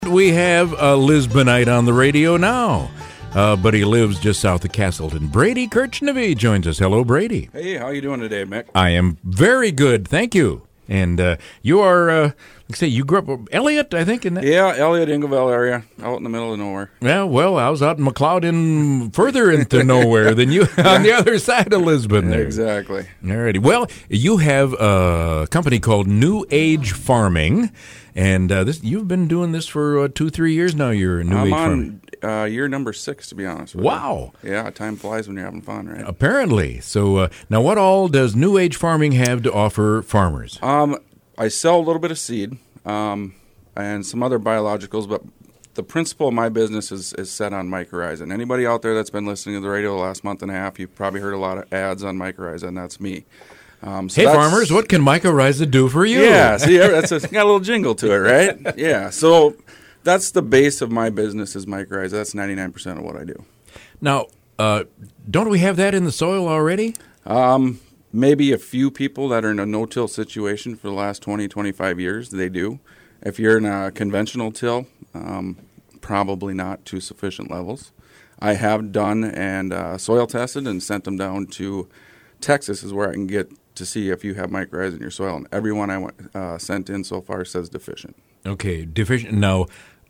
We have a Lisbonite on the radio now, but he lives just south of Castleton. Brady Kirchnevy joins us. Hello, Brady. Hey, how you doing today, Mick? I am very good, thank you. And you are, like I say, you grew up Elliott, I think, in that? Yeah, Elliott, Ingleville area, out in the middle of nowhere. Yeah, well, I was out in McLeod further into nowhere than you, on the other side of Lisbon there. Exactly. All righty. Well, you have a company called New Age Farming, and you've been doing this for 2-3 years now. You're New Age Farming. I'm on year number 6, to be honest with Wow. you. Yeah, time flies when you're having fun, right? Apparently. So now what all does New Age Farming have to offer farmers? I sell a little bit of seed and some other biologicals, but the principle of my business is set on mycorrhiza. Anybody out there that's been listening to the radio the last month and a half, you've probably heard a lot of ads on mycorrhiza, and that's me. Hey, farmers, what can mycorrhiza do for you? Yeah, see, got a little jingle to it, right? Yeah, so that's the base of my business is mycorrhiza. That's 99% of what I do. Now, don't we have that in the soil already? Maybe a few people that are in a no-till situation for the last 20, 25 years, they do. If you're in a conventional till, probably not to sufficient levels. I have done and soil tested and sent them down to Texas is where I can get to see if you have mycorrhiza in your soil. And everyone I went, sent in so far says deficient. Okay, deficient. Now,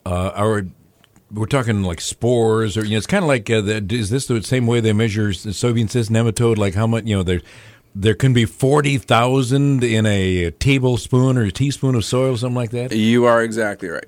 we're talking like spores, or it's kind of like is this the same way they measure the soybean cyst nematode? Like how much there can be 40,000 in a tablespoon or a teaspoon of soil, something like that. You are exactly right.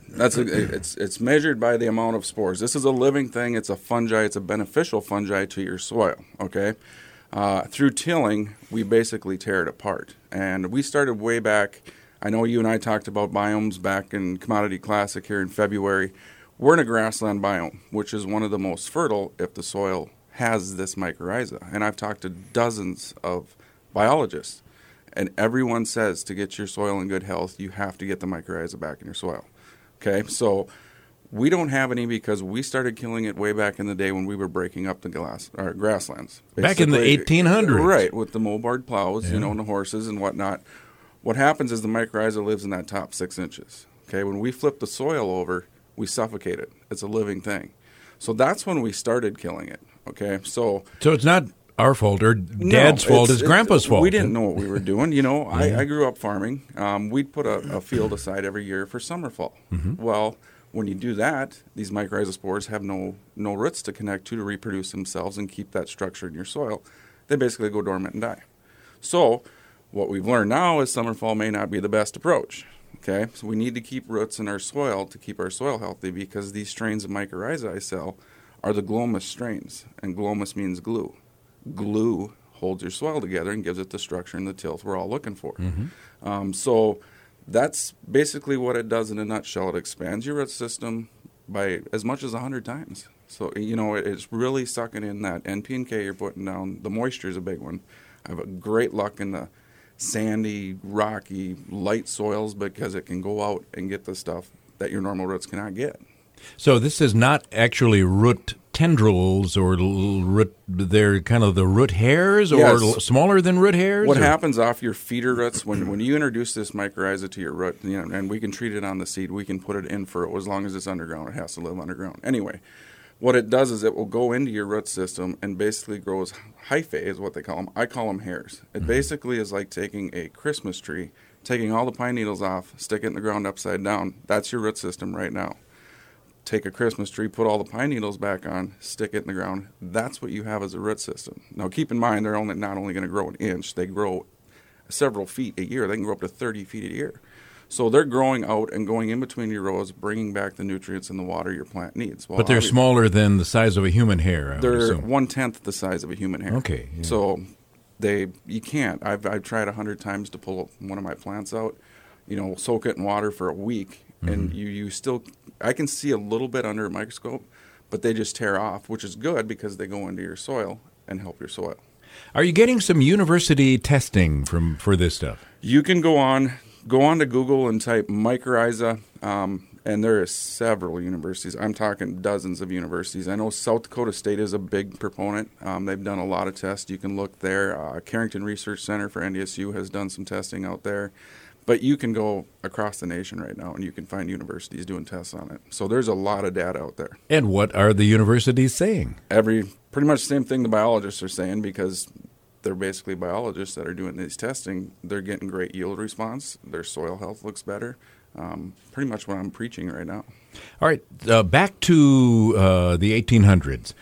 It's measured by the amount of spores. This is a living thing. It's a fungi. It's a beneficial fungi to your soil. Okay. Through tilling, we basically tear it apart, and we started way back. I know you and I talked about biomes back in Commodity Classic here in February. We're in a grassland biome, which is one of the most fertile if the soil has this mycorrhiza. And I've talked to dozens of biologists, and everyone says to get your soil in good health, you have to get the mycorrhiza back in your soil. Okay, so we don't have any because we started killing it way back in the day when we were breaking up the grasslands. Back in the 1800s. Right, with the moldboard plows, and the horses and whatnot. What happens is the mycorrhiza lives in that top 6 inches. Okay, when we flip the soil over, we suffocate it. It's a living thing. So that's when we started killing it. Okay, so it's not our fault or Dad's fault. It's Grandpa's fault. We didn't know what we were doing. I grew up farming. We'd put a field aside every year for summer fall. Mm-hmm. Well, when you do that, these mycorrhiza spores have no roots to connect to reproduce themselves and keep that structure in your soil. They basically go dormant and die. So what we've learned now is summer fall may not be the best approach. Okay, so we need to keep roots in our soil to keep our soil healthy because these strains of mycorrhiza I sell are the glomus strains, and glomus means glue. Glue holds your soil together and gives it the structure and the tilth we're all looking for. Mm-hmm. So that's basically what it does in a nutshell. It expands your root system by as much as 100 times. So, it's really sucking in that NP and K you're putting down. The moisture is a big one. I have a great luck in the sandy, rocky, light soils because it can go out and get the stuff that your normal roots cannot get. So this is not actually root tendrils or root, they're kind of the root hairs or yes. Smaller than root hairs? What happens off your feeder roots when you introduce this mycorrhiza to your root, and we can treat it on the seed, we can put it in for as long as it's underground. It has to live underground. Anyway, what it does is it will go into your root system and basically grows hyphae is what they call them. I call them hairs. It basically is like taking a Christmas tree, taking all the pine needles off, stick it in the ground upside down. That's your root system right now. Take a Christmas tree, put all the pine needles back on, stick it in the ground. That's what you have as a root system. Now, keep in mind, they're not only going to grow an inch, they grow several feet a year. They can grow up to 30 feet a year. So they're growing out and going in between your rows, bringing back the nutrients and the water your plant needs. Well, but they're smaller than the size of a human hair, They're 1/10 the size of a human hair. Okay. Yeah. So you can't. I've tried 100 times to pull one of my plants out, soak it in water for a week, and you still, I can see a little bit under a microscope, but they just tear off, which is good because they go into your soil and help your soil. Are you getting some university testing for this stuff? You can go on to Google and type mycorrhiza, and there are several universities. I'm talking dozens of universities. I know South Dakota State is a big proponent. They've done a lot of tests. You can look there. Carrington Research Center for NDSU has done some testing out there. But you can go across the nation right now, and you can find universities doing tests on it. So there's a lot of data out there. And what are the universities saying? Pretty much the same thing the biologists are saying, because they're basically biologists that are doing these testing. They're getting great yield response. Their soil health looks better. Pretty much what I'm preaching right now. All right, back to the 1800s.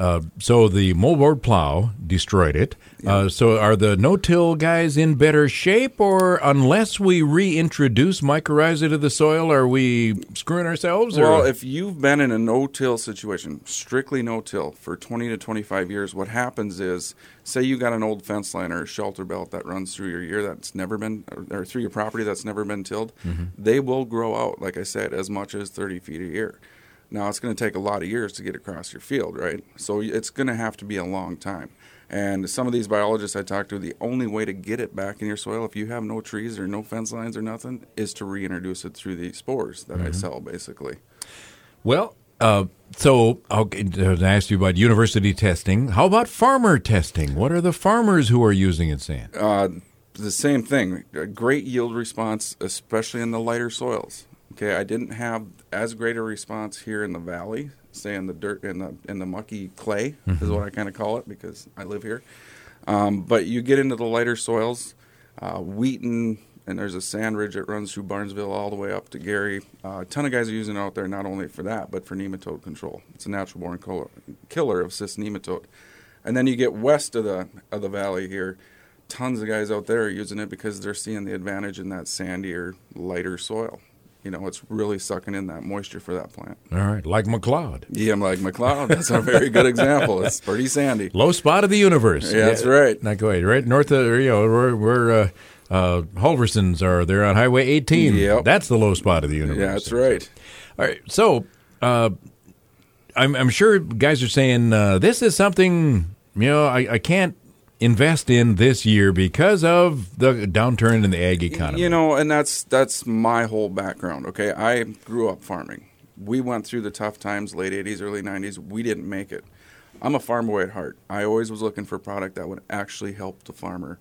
So the moldboard plow destroyed it. Yeah. So are the no-till guys in better shape, or unless we reintroduce mycorrhiza to the soil, are we screwing ourselves? Well, if you've been in a no-till situation, strictly no-till, for 20 to 25 years, what happens is, say you got an old fence line or a shelter belt that runs through your year that's never been, or through your property that's never been tilled, they will grow out, like I said, as much as 30 feet a year. Now, it's going to take a lot of years to get across your field, right? So it's going to have to be a long time. And some of these biologists I talked to, the only way to get it back in your soil, if you have no trees or no fence lines or nothing, is to reintroduce it through the spores that I sell, basically. Well, so I'll ask you about university testing. How about farmer testing? What are the farmers who are using it saying? The same thing. A great yield response, especially in the lighter soils. Okay, I didn't have as great a response here in the valley, say in the dirt, in the mucky clay, is what I kind of call it, because I live here. But you get into the lighter soils, Wheaton, and there's a sand ridge that runs through Barnesville all the way up to Gary. A ton of guys are using it out there, not only for that, but for nematode control. It's a natural-born killer of cyst nematode. And then you get west of the valley here, tons of guys out there are using it because they're seeing the advantage in that sandier, lighter soil. You know, it's really sucking in that moisture for that plant. All right, like McLeod. Yeah, like McLeod. That's a very good example. It's pretty sandy. Low spot of the universe. Yeah, that's right. Not great, right north of, where Halversons are. They're on Highway 18. Yep. That's the low spot of the universe. Yeah, that's right. All right, so I'm sure guys are saying this is something, I can't invest in this year because of the downturn in the ag economy. And that's my whole background, okay? I grew up farming. We went through the tough times, late 80s, early 90s. We didn't make it. I'm a farm boy at heart. I always was looking for a product that would actually help the farmer,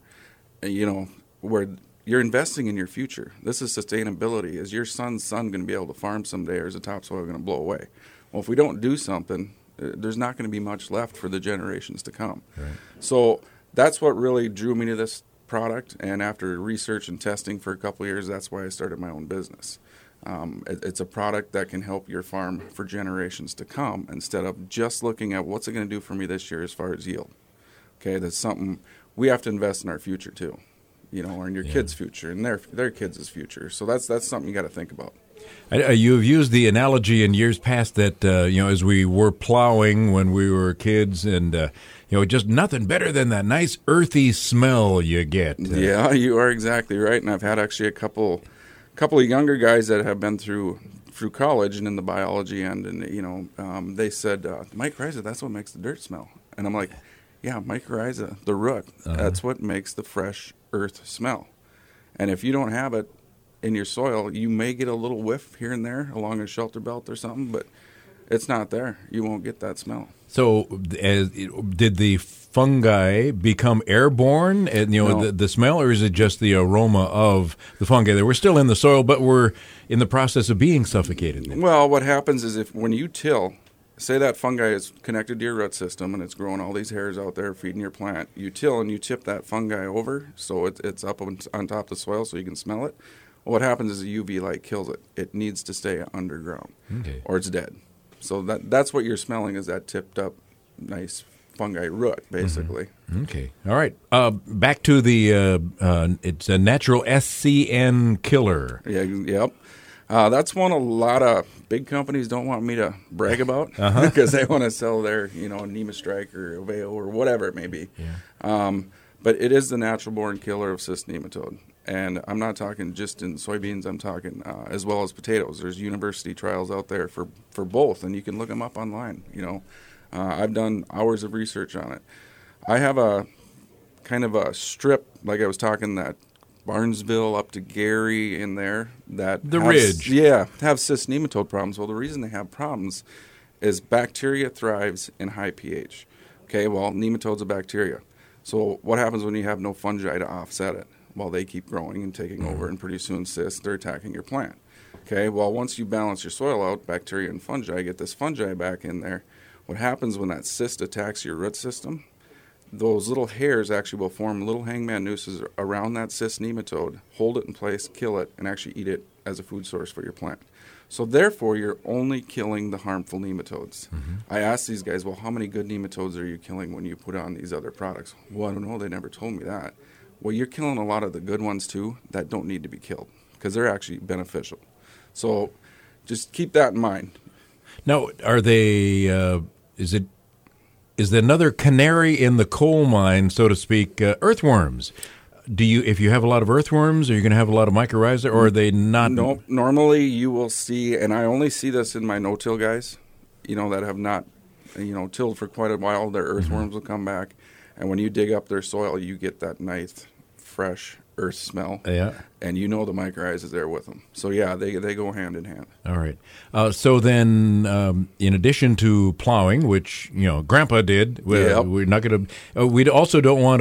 where you're investing in your future. This is sustainability. Is your son's son going to be able to farm someday, or is the topsoil going to blow away? Well, if we don't do something, there's not going to be much left for the generations to come. Right. So that's what really drew me to this product, and after research and testing for a couple of years, that's why I started my own business. It's a product that can help your farm for generations to come, instead of just looking at what's it going to do for me this year as far as yield. Okay, that's something we have to invest in our future too, or in your kids' future and their kids' future. So that's something you got to think about. You have used the analogy in years past that, as we were plowing when we were kids, and, just nothing better than that nice earthy smell you get. Yeah, you are exactly right. And I've had actually a couple of younger guys that have been through college and in the biology end, and, they said, mycorrhiza, that's what makes the dirt smell. And I'm like, yeah, mycorrhiza, the root, that's what makes the fresh earth smell. And if you don't have it in your soil, you may get a little whiff here and there along a shelter belt or something, but it's not there. You won't get that smell. So did the fungi become airborne, No. the smell, or is it just the aroma of the fungi that were still in the soil but were in the process of being suffocated? Well, what happens is when you till, say that fungi is connected to your root system and it's growing all these hairs out there feeding your plant, you till and you tip that fungi over so it's up on top of the soil so you can smell it. Well, what happens is the UV light kills it. It needs to stay underground, or it's dead. So that's what you're smelling, is that tipped up, nice fungi root, basically. Mm-hmm. Okay. All right. Back to the it's a natural SCN killer. Yeah. Yep. That's one a lot of big companies don't want me to brag about because they want to sell their, Nemastrike or Oveo or whatever it may be. Yeah. But it is the natural-born killer of cyst nematode. And I'm not talking just in soybeans. I'm talking as well as potatoes. There's university trials out there for both, and you can look them up online. I've done hours of research on it. I have a kind of a strip, like I was talking, that Barnesville up to Gary in there. Ridge. Yeah, have cyst nematode problems. Well, the reason they have problems is bacteria thrives in high pH. Okay, well, nematode's a bacteria. So what happens when you have no fungi to offset it? while they keep growing and taking over, and pretty soon cysts, they're attacking your plant. Okay, well, once you balance your soil out, bacteria and fungi, get this fungi back in there. What happens when that cyst attacks your root system? Those little hairs actually will form little hangman nooses around that cyst nematode, hold it in place, kill it, and actually eat it as a food source for your plant. So therefore, you're only killing the harmful nematodes. I asked these guys, well, how many good nematodes are you killing when you put on these other products? Well, I don't know. They never told me that. Well, you're killing a lot of the good ones, too, that don't need to be killed because they're actually beneficial. So just keep that in mind. Now, are they, is there another canary in the coal mine, so to speak, earthworms? If you have a lot of earthworms, are you going to have a lot of mycorrhiza, or are they not? No, normally you will see, and I only see this in my no-till guys, that have not, tilled for quite a while. Their earthworms will come back, and when you dig up their soil, you get that nice, fresh earth smell. Yeah. And the mycorrhiza is there with them. So, yeah, they go hand in hand. All right. So then, in addition to plowing, which, Grandpa did, we're not going to, we also don't want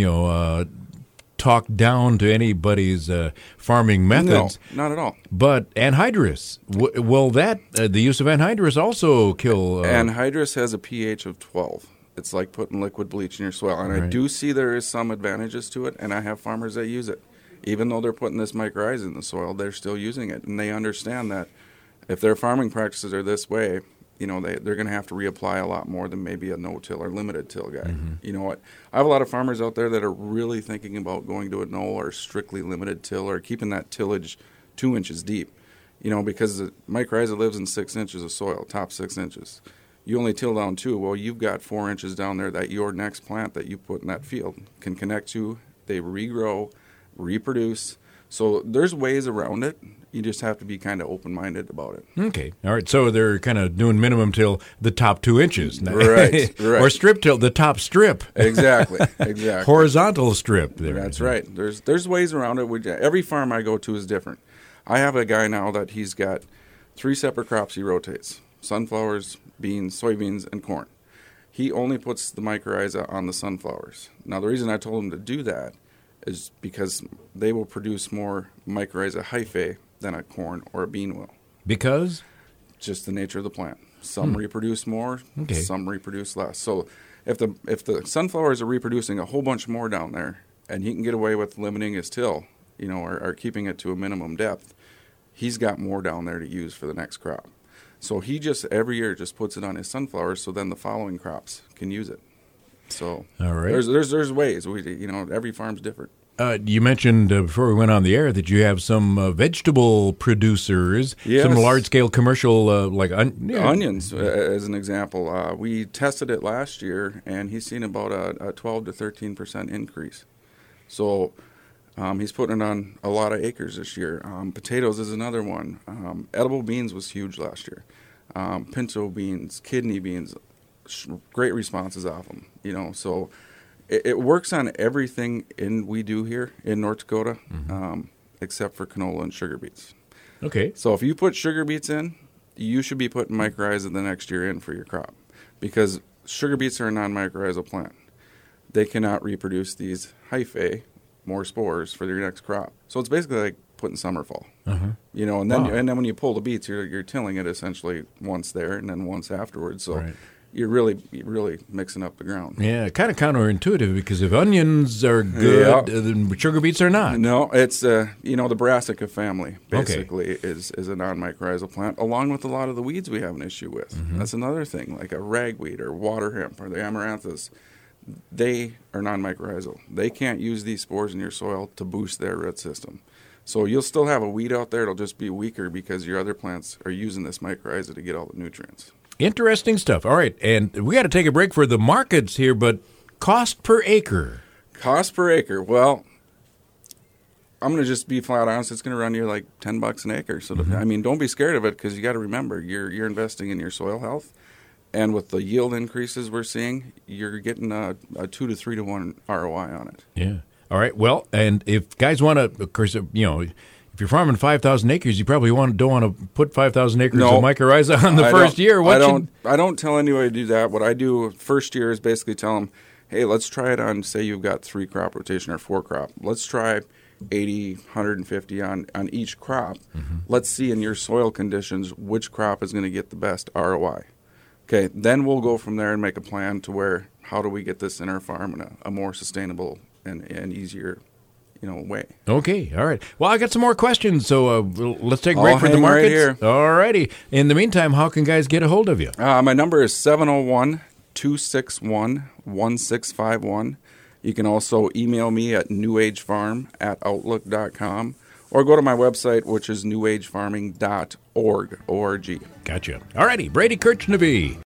to, talk down to anybody's farming methods. No, not at all. But anhydrous, will the use of anhydrous also kill? Anhydrous has a pH of 12. It's like putting liquid bleach in your soil. And I do see there is some advantages to it, and I have farmers that use it. Even though they're putting this mycorrhiza in the soil, they're still using it. And they understand that if their farming practices are this way, they're going to have to reapply a lot more than maybe a no-till or limited-till guy. You know what? I have a lot of farmers out there that are really thinking about going to a no or strictly limited-till or keeping that tillage 2 inches deep, because the mycorrhiza lives in 6 inches of soil, top 6 inches. You only till down 2. Well, you've got 4 inches down there that your next plant that you put in that field can connect to. They regrow, reproduce. So there's ways around it. You just have to be kind of open-minded about it. Okay. All right. So they're kind of doing minimum till the top 2 inches. Right. Or strip till the top strip. Exactly. Horizontal strip there. That's right. There's ways around it. Every farm I go to is different. I have a guy now that he's got 3 separate crops he rotates: sunflowers, beans, soybeans, and corn. He only puts the mycorrhiza on the sunflowers. Now, the reason I told him to do that is because they will produce more mycorrhiza hyphae than a corn or a bean will. Because? Just the nature of the plant. Some reproduce more, some reproduce less. So if the sunflowers are reproducing a whole bunch more down there, and he can get away with limiting his till, or keeping it to a minimum depth, he's got more down there to use for the next crop. So he just every year just puts it on his sunflowers, so then the following crops can use it. So all right. There's ways. Every farm's different. You mentioned before we went on the air that you have some vegetable producers, some large-scale commercial like onions, as an example. We tested it last year, and he's seen about a 12 to 13% increase. So he's putting it on a lot of acres this year. Potatoes is another one. Edible beans was huge last year. Pinto beans, kidney beans, great responses off them. So it works on everything we do here in North Dakota, except for canola and sugar beets. Okay. So if you put sugar beets in, you should be putting mycorrhiza the next year in for your crop, because sugar beets are a non-mycorrhizal plant. They cannot reproduce these hyphae, more spores, for your next crop. So it's basically like putting summer fall. And then when you pull the beets, you're tilling it essentially once there and then once afterwards. So you're really mixing up the ground. Yeah, kind of counterintuitive, because if onions are good, then sugar beets are not. No, it's the brassica family basically is a non-mycorrhizal plant, along with a lot of the weeds we have an issue with. That's another thing, like a ragweed or water hemp or the amaranthus. They are non-mycorrhizal. They can't use these spores in your soil to boost their root system. So you'll still have a weed out there. It'll just be weaker because your other plants are using this mycorrhiza to get all the nutrients. Interesting stuff. All right, and we got to take a break for the markets here, but cost per acre. Cost per acre. Well, I'm going to just be flat honest. It's going to run you like $10 an acre. So, don't be scared of it, because you got to remember you're investing in your soil health. And with the yield increases we're seeing, you're getting a 2 to 3 to 1 ROI on it. Yeah. All right. Well, and if guys want to, of course, if you're farming 5,000 acres, you probably don't want to put 5,000 acres of mycorrhiza on the first year. I don't tell anybody to do that. What I do first year is basically tell them, hey, let's try it on, say you've got 3 crop rotation or 4 crop. Let's try 80, 150 on each crop. Mm-hmm. Let's see in your soil conditions which crop is going to get the best ROI. Okay, then we'll go from there and make a plan to where, how do we get this in our farm in a more sustainable and easier way. Okay, all right. Well, I got some more questions, so let's take a break for the markets. Right here. All righty. In the meantime, how can guys get a hold of you? My number is 701-261-1651. You can also email me at newagefarm@outlook.com or go to my website, which is newagefarming.org. Gotcha. All righty. Brady Kirchneby.